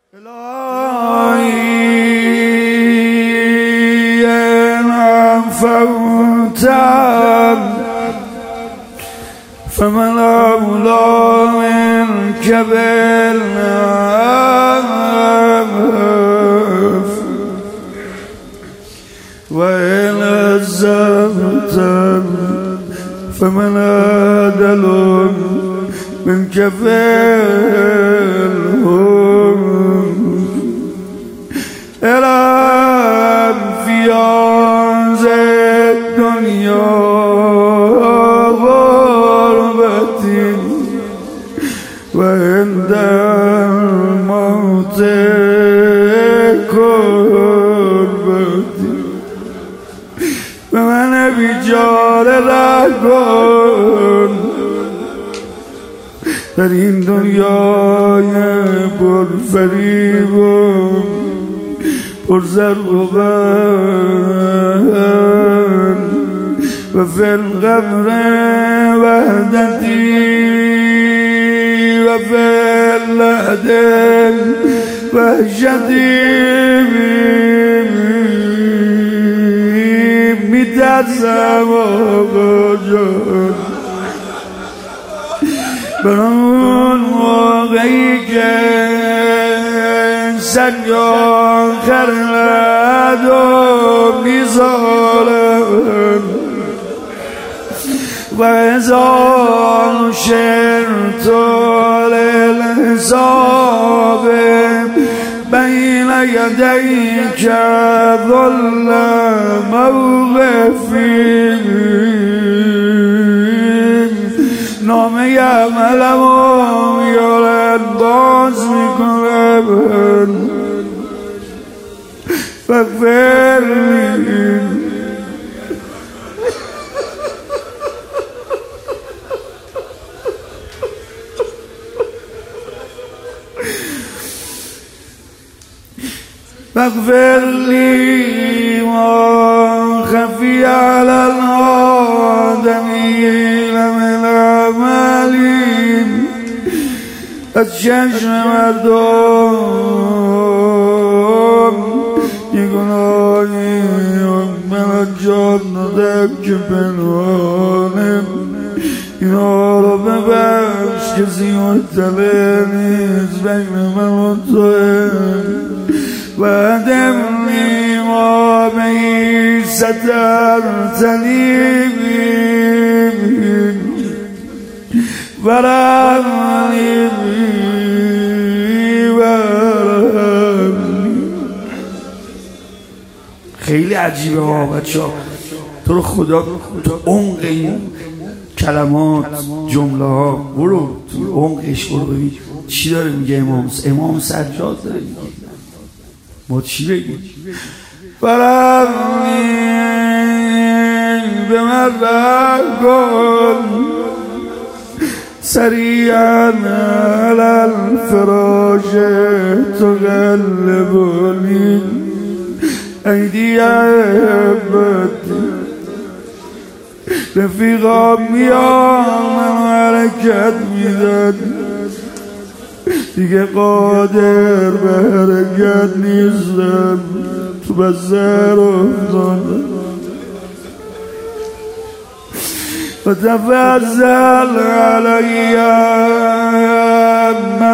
الهی انفوتم فمن اولى منك بالنفس وإن عزمتم فمن أعدل منك في الهم الآن في عز الدنيا غربتي وعند الموت كربتي ومن بیچاره نکن در این دنیای پرفریب و پرزرق و بند و فی القبر وحدتی و فی اللحد وحشتی میترسم آقا جان بر اون موقعی که سنگ آخر ندو میزارم و هزار شرط الحساب بین یدیک ظل موقفی نامه عملم و میارن باز میکنم فغفر لی فاغفر لي ما خفي على الآدمين من أعمالي از چشم مردم یه گناهی من انجام دادم که پنهانه اینا رو ببخش کسی مطلع نیست بین من و توه وادمني ما بي سترتني ورحمني خیلی عجیبه ها بچه‌ها. تو رو خدا تو عمق این کلمات جمله ها برو تو عمقش برو ببین چی داره میگه امام سجاد داره میگه ما چی بگیم فرمی به من کن سریعا علی الفراش تقلبنی ایدی احبتی رفیقا میان حرکت میدن دیگه قادر به حرکت نیستم تو بزر افتادم و تفضل علیم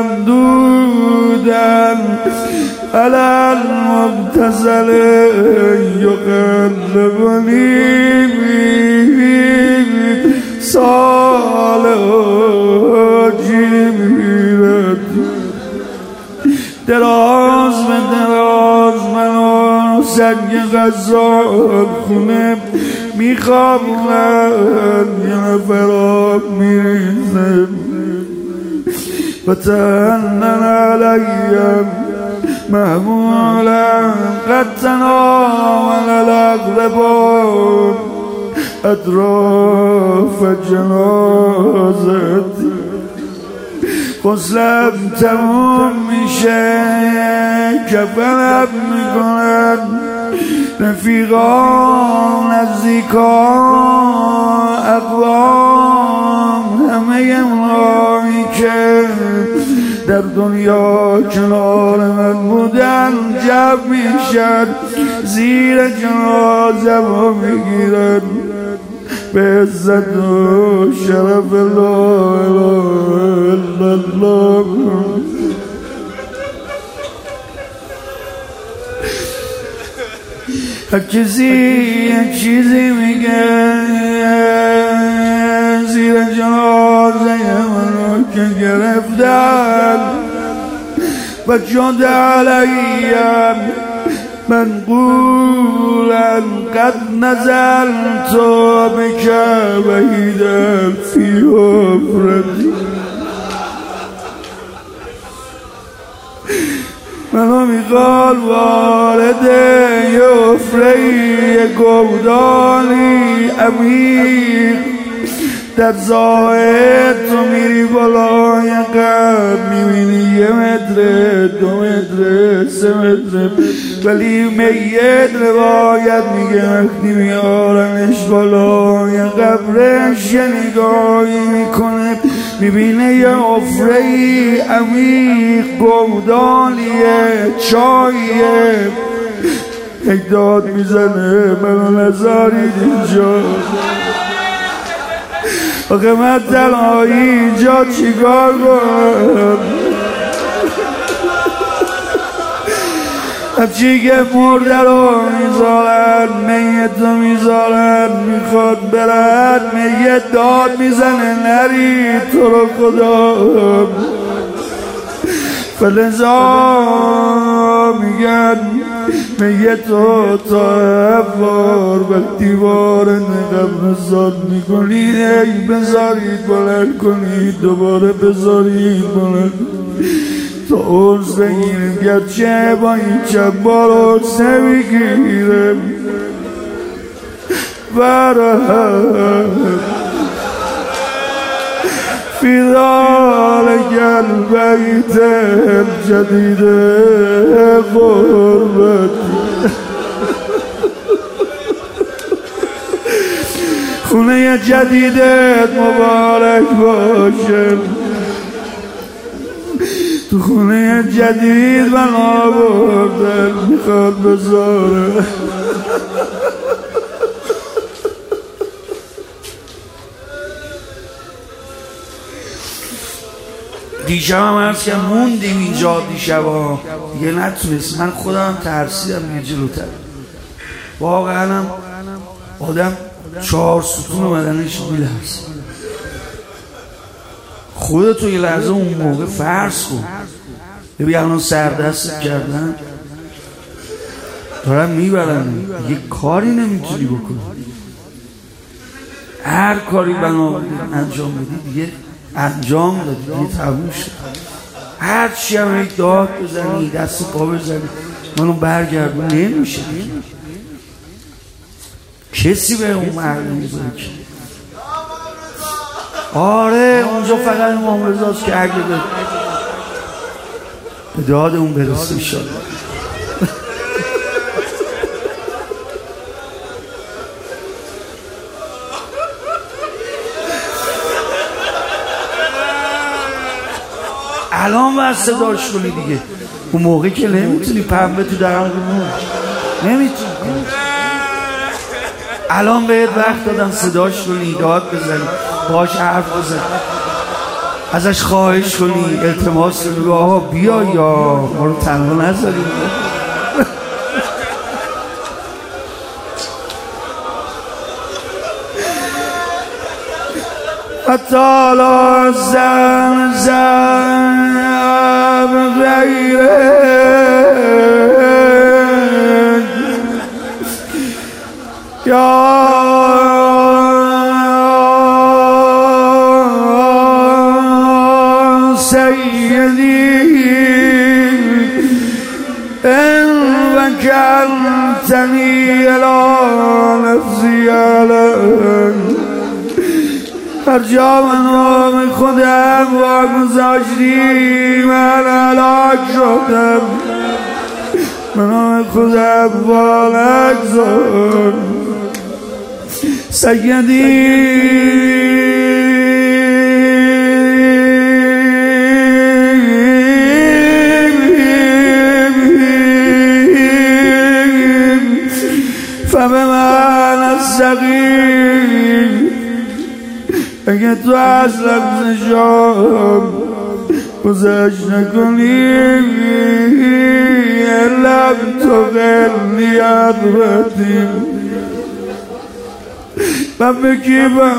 ممدودن علی المبتزل یقلبنی صالحاجی میرد دراز به دراز منو سنگ غزال خونه میخوابونن یه نفرات میریزم و تهنن علیم محمولا قد تناول الاغلبان اطراف جنازتی غسلم تموم میشه کفنم میکنن رفیقان نزدیکان اقوام همه اونایی که در دنیا کنار من بودن جمع میشن زیر جنازم میگیرن به عزت و شرف لا اله الا الله. کسی یک چیزی میگه زیر جنازه منو که گرفتن و جد علیم منقولا قد نزلت بك بعیدا فی حفرتی. منو میخواد وارد حفره گودانی عمیق در ظاهر تو میری بالای قبر میبینی 1 متر 2 متر 3 متر ولی میت روایت میگه وقتی میارنش بالای قبرش یه نگاهی میکنه میبینه یه حفره‌ای عمیق گودالیه چاییه یک داد میزنه منو نذارید اینجا آخه من تنهایی اینجا چیکار کنم همچی که مرده رو میذارن میت رو میذارن میخواد برن میت داد میزنه نری تو رو خدا فلذا میگن میت رو تا افار وقتی وارد قبرستان میکنید ای بذارید بلند کنید دوباره بذارید بلند تا عرض بگیریم گرچه با این چند بار عرض نمیگیرم في ذلك البيت الجديد غربتي خونه جدیدت مبارک باشه تو خونه جدید بنا بردن میخواد بذاره دیشب هم عرض که موندیم اینجا دیشب ها دیگه نتونست من خودم ترسیدم یه جلوتر واقعا هم آدم 4 ستون بدنش میلرزه خودتو یه لحظه اون موقع فرض کن ببین الان سردست کردن دارن میبرن یه کاری نمیتونی بکنی هر کاری بنابراین انجام بدی دیگه انجام دادی دیگه تموم شد هر چی هم یک داد بزنی دست پا بزنی منو برگردون نمیشه کسی به اون مرد نمیذاره که آره اونجا فقط امام رضاست که اگه به داد اون برسه شد الان باید صداش کنی دیگه اون موقع که نمیتونی پنبه تو درم نمیتونی الان بهت وقت دادن صداش کنی داد بزنی باش حرف بزنی ازش خواهش کنی التماس کنی آقا بیا یا ما رو تنها نذاریم حتی لازم زم غیره یا سیدی ان وکلتنی الی نفسی علم هر جا من نام خودم واگذاشتی من هلاک شدم من نام خودم واگذار سیدی تو از لحظه شام گذشت نکنی لب تو خیلی عبرتیم من بکی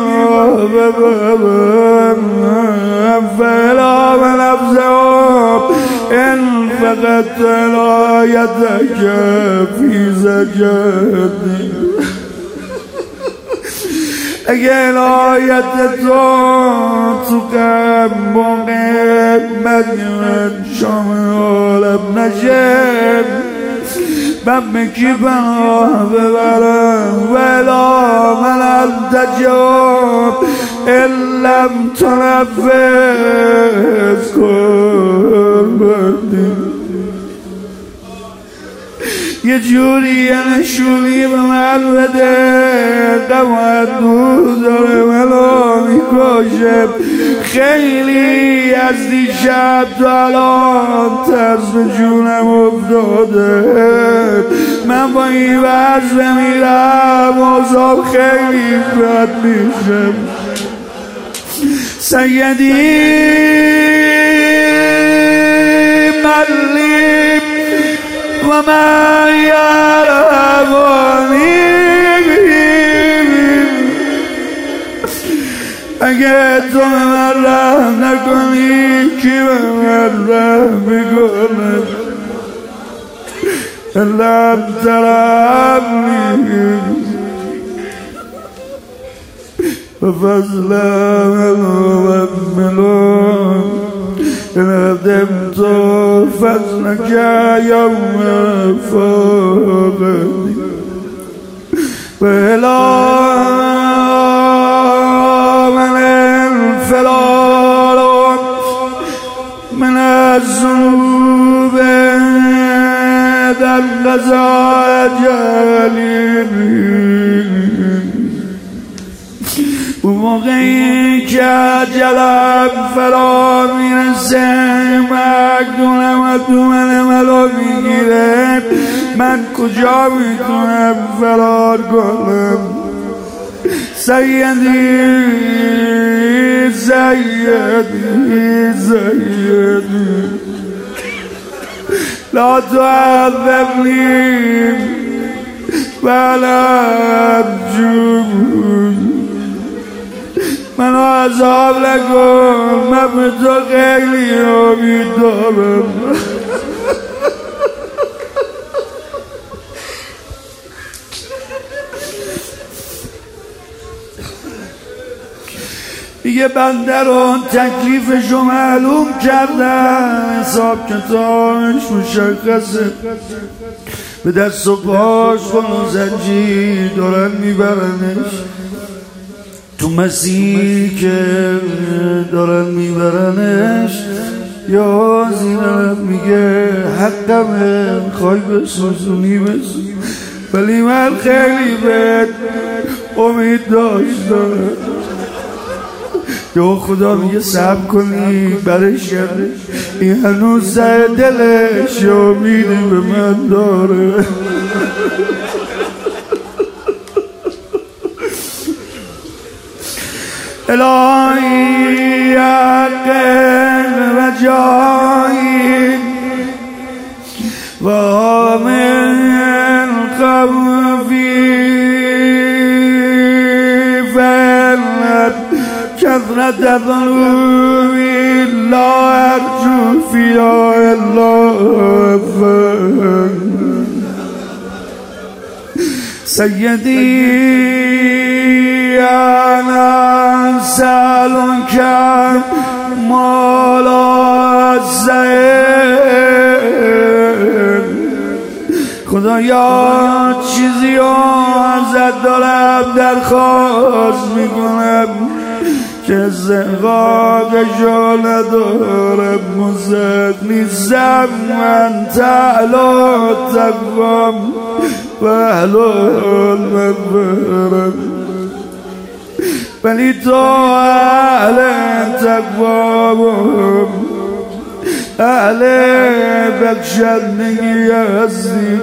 فلا من افزهم ان فقط عنایتک فی زجاجی اگه عنایت تو قم و قیمت من شامل نشه من بکی پناه ببرم ولا من التجاب ان لم تنفذ کن بردیم یه جوری نشونی به من بده قمت دور داره منو میکشه خیلی از دیشب تا الان ترس به جونم افتاده من با این وضع میرم اوضاع خیلی بد میشه سیدی ملی و من یرمانی اگه تو به من رحم نکنی کی به من رحم میکنه لم ترحمنی فضلا مملون إن قدمت فضلك يوم فوقني وإلى من انفلال من الذنوب در قضاء جلیل اون موقعی که عجلم فرا میرسه مقدونم و دومن ملا میگیره من کجا میتونم فرار کنم سیدی سیدی سیدی لا تعذبني ولا ارجوك منو عذاب نکن من به تو خیلی امید دارم دیگه بنده رو تکلیفشو معلوم کردن حساب کتابش مشخصه به دست و پاش کن و زنجیر دارن میبرنش تو مسیح که دارن میبرنش یا زینب میگه حقمه خواهی بسوزونی بسون ولی من خیلی بهت امید داشتم یا خدا میگه صبر کنی برش کرده این هنوز سر دلش امیدی به من داره الهی حق رجایی و من خوفی فلت كثرة ذنوبي لا أرجو فيها إلا سيدي أنا أسألك مولا الزين خدایا چیزی ازت دارم درخواست میکنم که زقاقشو ندارم مزد نیستم من تعلا تقوام و احلال مغفرم ولی تو اهل تقوام اهل بخشندگی هستی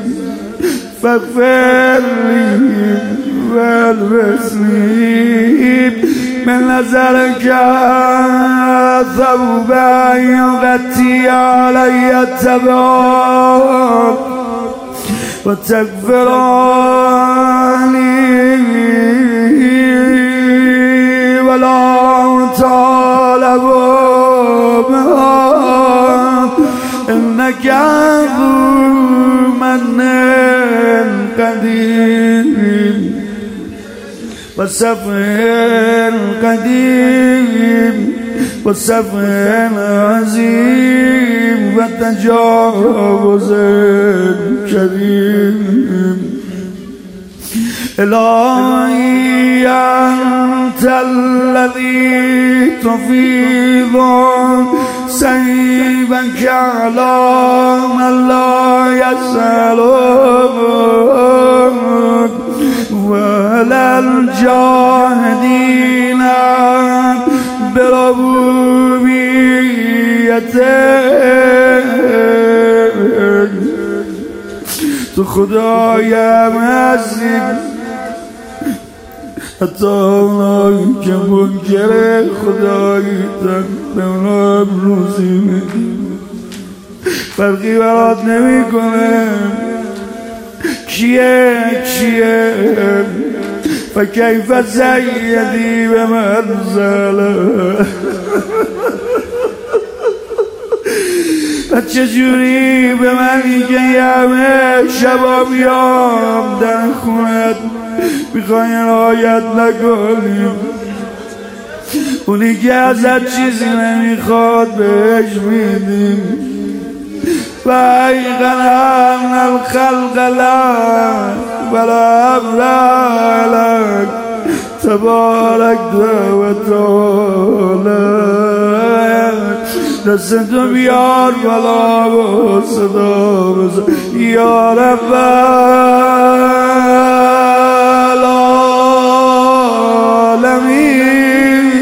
فاغفر لی والبسنی من نظرك ثوبا يغطي علي التباب وتغفراني ولا طالب إنك ذو من قديم وصفر قديم وصفر عظيم وتجاوز كريم إلهي أنت الذي تفيض سيبك على من لا يسألك ولا الجاهدين بربوبيتك تو خدایم هستی حتی اونایی که منکر خداییتن به اونا روزی میدی فرقی برات نمی کنه کیه فکیف سیدی به منزله و چجوری به من میگه همه شبا بیام در خونت میخوای رعایت نکنیم اونی که ازت چیزی نمیخواد بهش میدیم و ایقنا ان الخلق لك ولا امر لك تبارک و تعالی دستتو بیار بالا و صدا بزن یا رب العالمین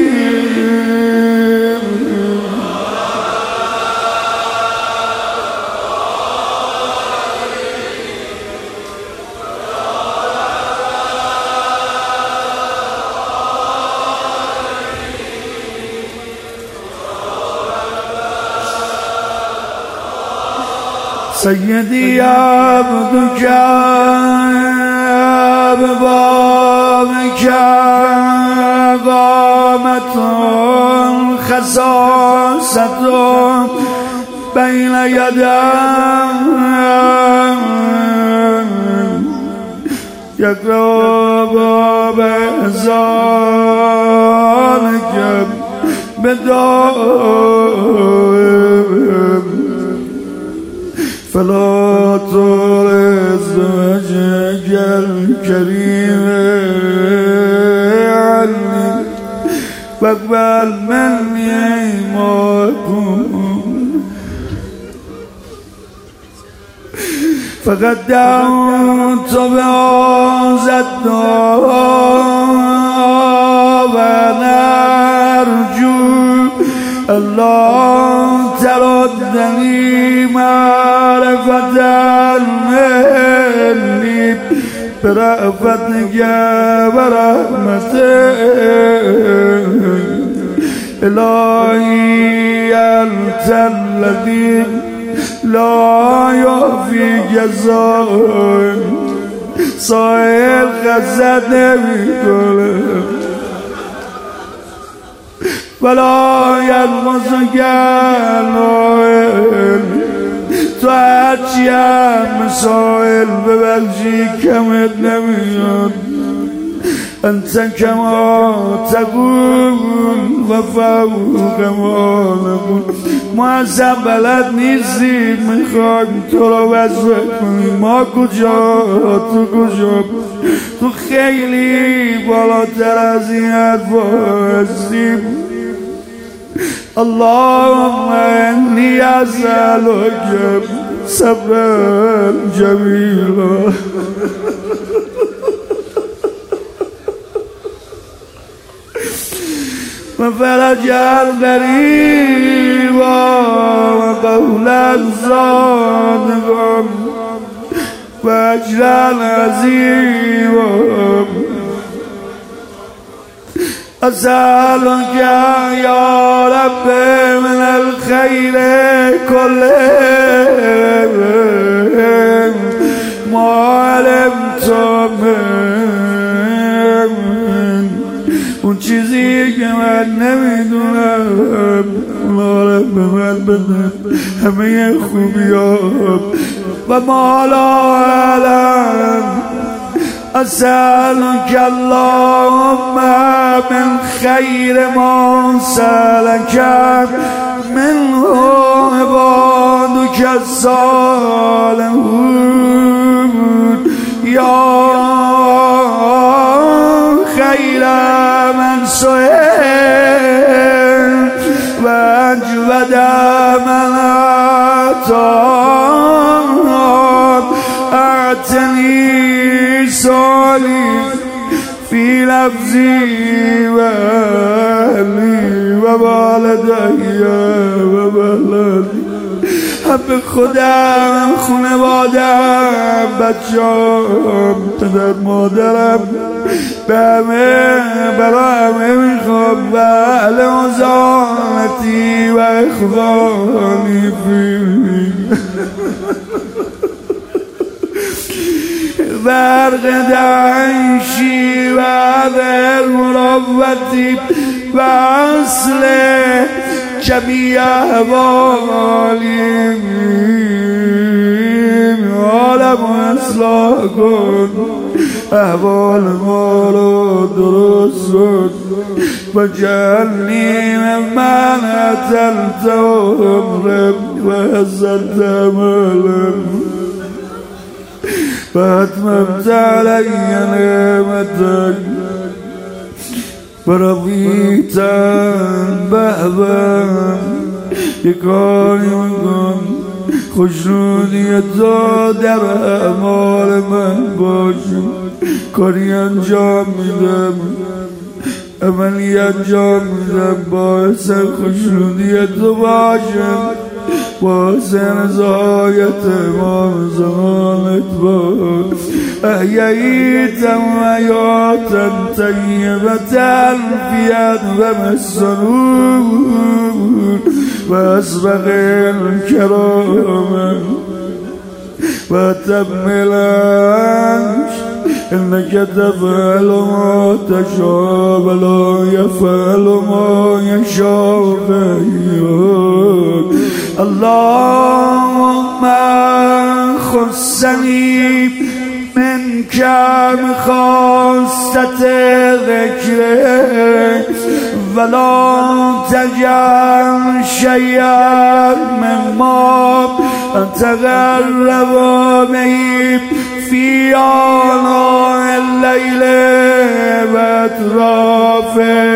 سيدي عبدك ببابك قامت خصاصة بين يديك يقرأ باب إحسانك بدائم فلا ترز وجهك الكريم عني واقبل مني ما أكون فقد دعوت بهذا الدعاء وأنا أرجو الله تردني معرفة مني برأفتك ورحمتك إلهي أنت الذي لا يوفي جزاء سائل خزد نمیکنه ولا ينقص جلال تو هرچی هم مسائل ببخشی کمت نمیاد انت کما تقول و فوق ما نقول ما اصلا بلد نیستیم میخوایم تو رو وظیفه کنیم ما کجا تو کجا تو خیلی بالاتر از این حرفا هستیم اللهم انی اسألک صبرا جمیلا وفرجا قريبا وقولا صادقا واجرا عظيما أسألك يا رب من الخير كله ما علمت من اون چیزی که من نمیدونم. رب من بده همه خوبیام و ما لا اعلم. أسألك اللهم من خير ما سألك منه عبادك الصالحون يا خير من سئل وأجود من أعطني صالي في لفظي وأهلي ووالدي وبلدي حب خودم، خانوادم، بچه‌ام، پدر مادرم، به همه برای همه میخوام و اهل مزاحمتی و اخوانی فی برق دعیشی و در مروتی و اصل جمیع احوالیم عالم اصلاح کن، احوال ما رو درست کن و جعلنی ممن عطلت عمرم و حسنت عملم و اتممت علی نعمتک و رضیت بهبم. یک کاری میکن خوشنودی تو در اعمال من باشه، کاری انجام میدم، عملی انجام میدم باعث خوشنودی تو باشه، باعث رضایت امام زمانت باش. احییتم حیاتا طیبتا فی ادوم السرور و اسبق الکرام و تم العرش انك تفعل ما تشاء ولا يفعل ما يشاء غيرك. اللهم خصني منك بخاصة ذكرك ولا تجعل شيئا مما تقرب به في آناء الليل وأطراف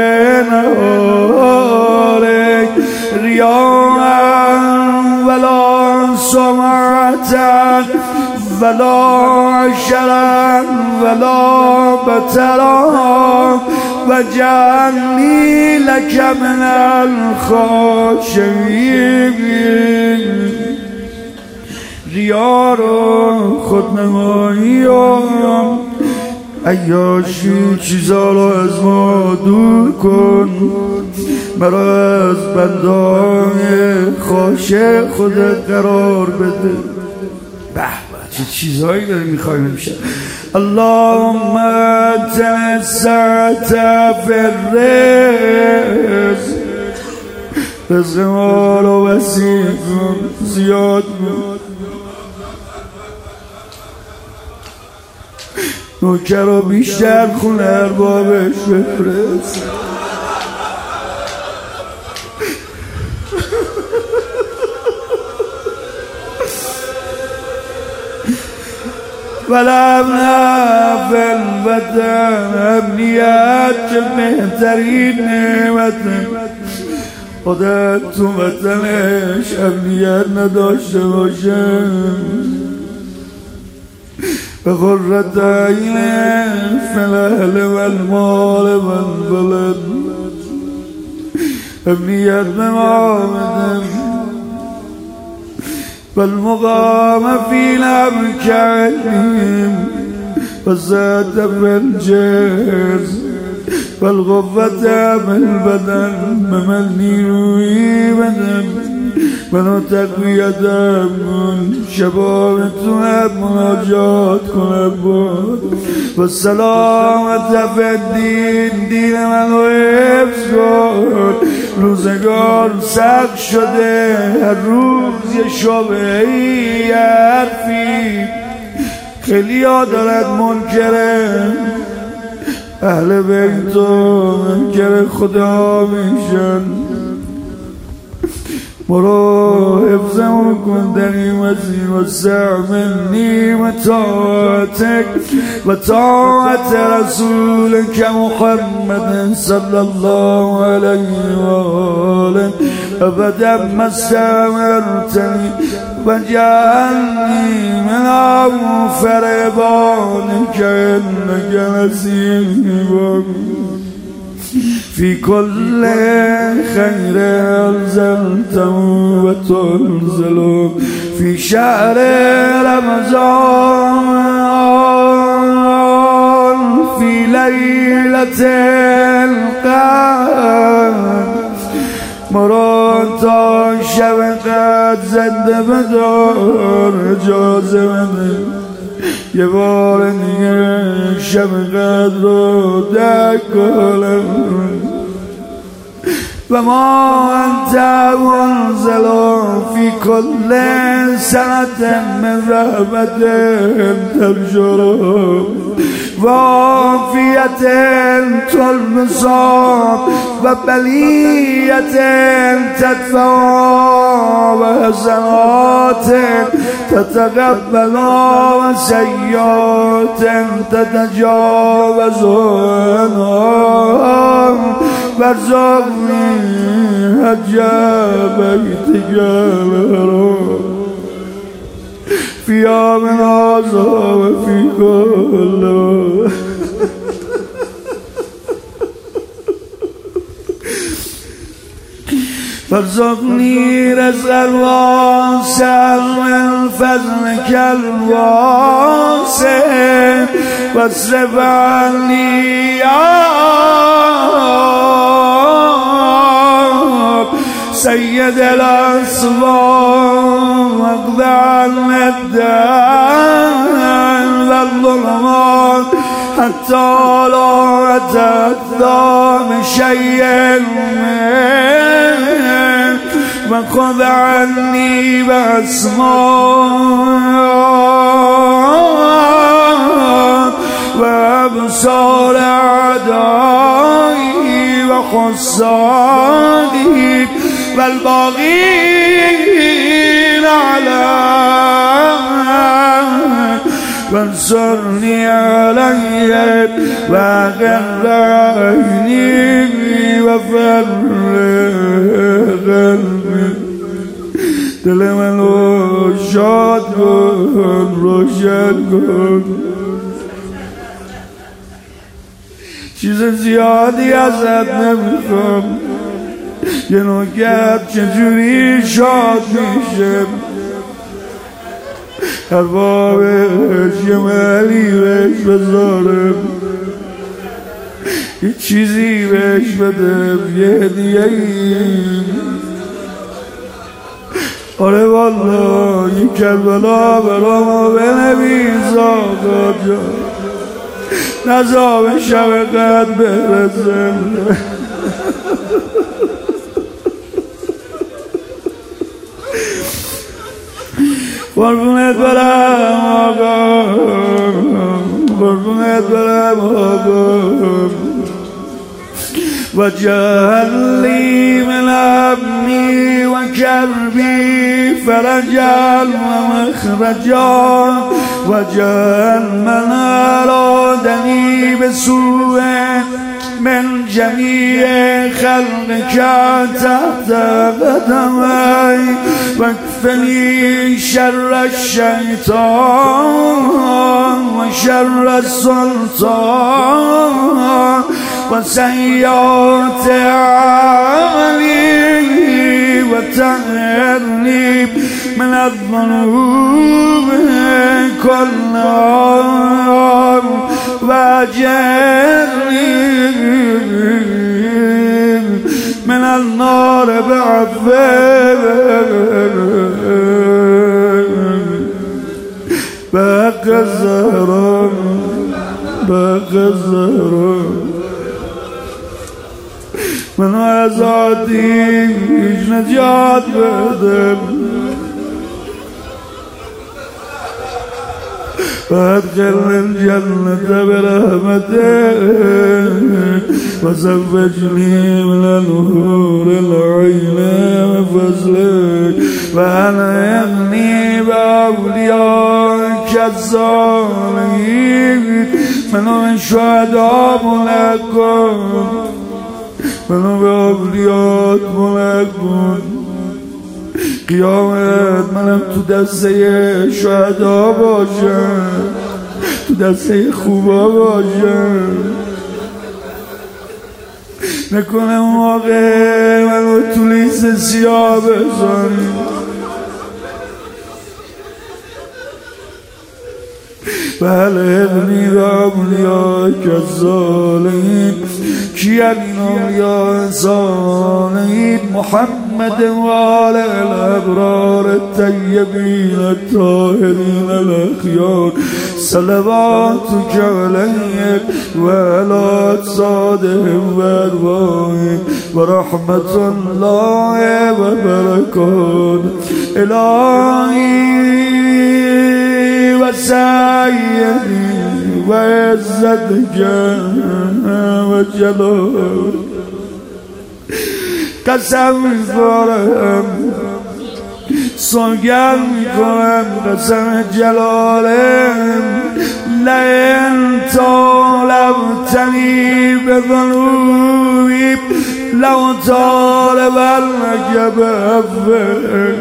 نهارك رياء ولا سمعة ولا عشرا ولا بطرا وجعلني لك من الخاشعين. ریا رو خودنمایی و عیاشی چیزا رو از ما دور کن، مرا از بنده‌های خاشع خودت قرار بده. به چه چیزایی داری میخوایم امشب. اللهم تنسعت فی الرزق، رزق ما رو وسیع کن، زیاد کن. نوکر رو بیشتر خونه اربابش بفرست. والامن فی الوطن، امنیت که بهترین نعمت، خودت تو وطنش امنیت نداشته باشه به قرة عین فی الاهل والمال والولد. امنیت به ما بده والمقام فی الامکانیم و زاد فی الجرز والقوة بالبدن من نیروی بدن منو تقویتم کن شبا بتونم مناجات کنم بود و سلامت فدین دین منو حفظ کن روزگار سخت شده هر روز یه شبه ای حرفی خیلی ها دارد منکره اهل بیت و منکر خدا میشن مرا حفظمون کن در این مسیر و سعمنی و طاعتک و طاعت رسولک محمد صلی الله علیه و آله ابدا ما استمرتنی و جعلنی من اوفر عبادک انک نصیب في كل خير أنزلته وتنزل في شهر رمضان في ليلة القدر مراد تا شب قدر زنده بدار اجازه بده یه بار دیگه شب قدر رو درک کنم و ما انت منزل فی کل سنة من رحمت تبشر و عافیت تلمس و بلیت تدفع و حسنات تتقبل و سیئات تتجاوز وارزقني حج بيتك الحرام في يوم هذا وفي كل وارزقني رزقا واسعا من فضلك الواسع واصرف عني سيد الأسباب واقض عنا الدين والظلمات حتى لا أتأذى بشيء منه وخذ عني بأسماء وأبصار أعدائي وخصائي والباغين على وانصرني عليهم وأغر عيني وفرغ قلبي دل من رو شاد کن روشن کن چیز زیادی ازت نمیخوام یه نوکت چجوری شاد میشه حبابش یه ملی بهش بذارم یه چیزی بهش بدم یه هدیه ای آره والا یه کربلا برامو بنویس آقا جان نزا به شب قدر برسم قربونت برم آقا قربونت برم آقا و جعل لی من همي و کربی فرجا و مخرجا و جعل من ارادنی بسوء من جميع خلقك تحت قدمي واكفني شر الشيطان وشر السلطان وسيئات أعمالي وطهرني من الذنوب كلها واجرني النار بعفو بحق الزهراء بحق الزهراء من از آتیش نجات بده وادخل الجنة برحمتك وزوجني من النور العين وفضلك وأنا يغني بأوليائك الصالحين من الشهداء ملكون من بأوليات ملكون قیامت منم تو دسته شهدا باشم تو دسته خوبا باشم نکنه موقع منو تو لیست سیاه بزنی بلغنی و اولیاک الصالحین کیان این اولیاء صالحین محمد و آل الابرار الطیبین الطاهرین الاخیار صلواتک علیه و علی اجسادهم و ارواحهم و رحمت الله و برکاته الهی و سیدی و عزتک و جلال قسم میخورم سوگند میکنم قسم جلالم لئن طالبتنی بذنوبی لو طالبنک بعفوک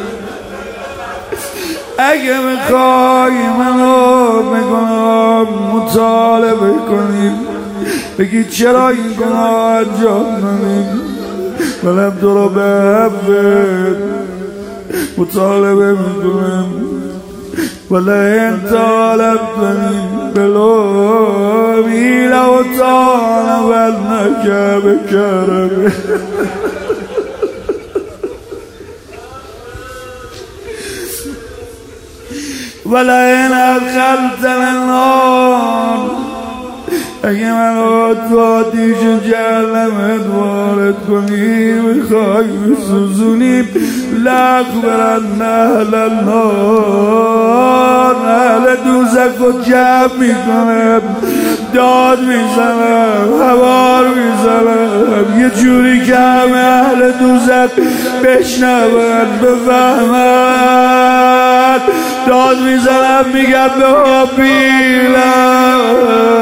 اگه میخوای منو بگناه مطالبه کنی بگی چرا این گناه انجام ندی منم تو رو به عفوت مطالبه میکنم ولئن طالبتنی بلومی لو طالبنک بکرمه ولئن ادخلتنی النار اگه منو تو آتیش جهنمت وارد کنی میخوای بسوزونی لاخبرن اهل النار اهل دوزخ رو جمع میکنم داد میزنم هوار میزنم یه جوری که همه اهل دوزخ بشنون بفهمن داد میزنم میگم به بیلم